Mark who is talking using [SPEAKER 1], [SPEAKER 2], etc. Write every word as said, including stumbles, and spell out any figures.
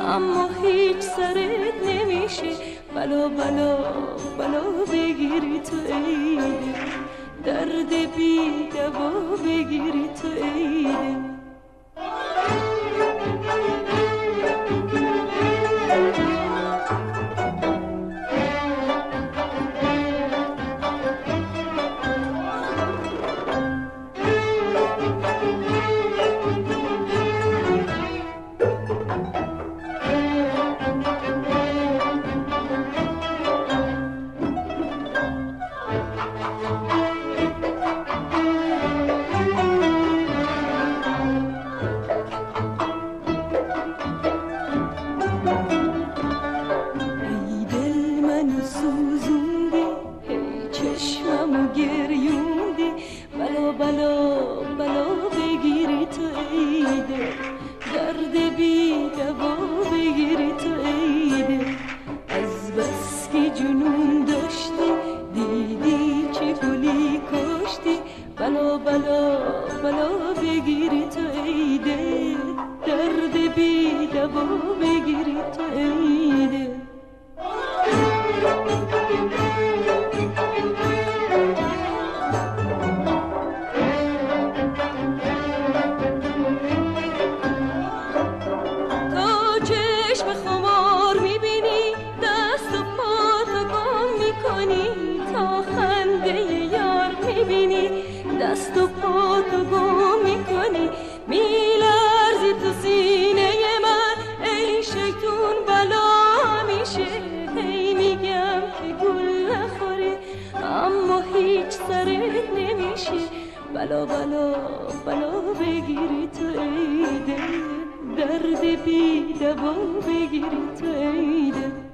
[SPEAKER 1] اما هیچ سرت نمیشه. بلا بلا بلا بگیری تو ای دل، درد بی دوا بگیری تو ای دل. دست و پا تو گم میکنی، میلرزی تو سینه من ای شیطون بلا میشه. هی میگم که گل نخوری اما هیچ سرت نمیشه. بلا بلا بلا بگیری تو ای دل، درد بی دوا بگیری تو ای دل.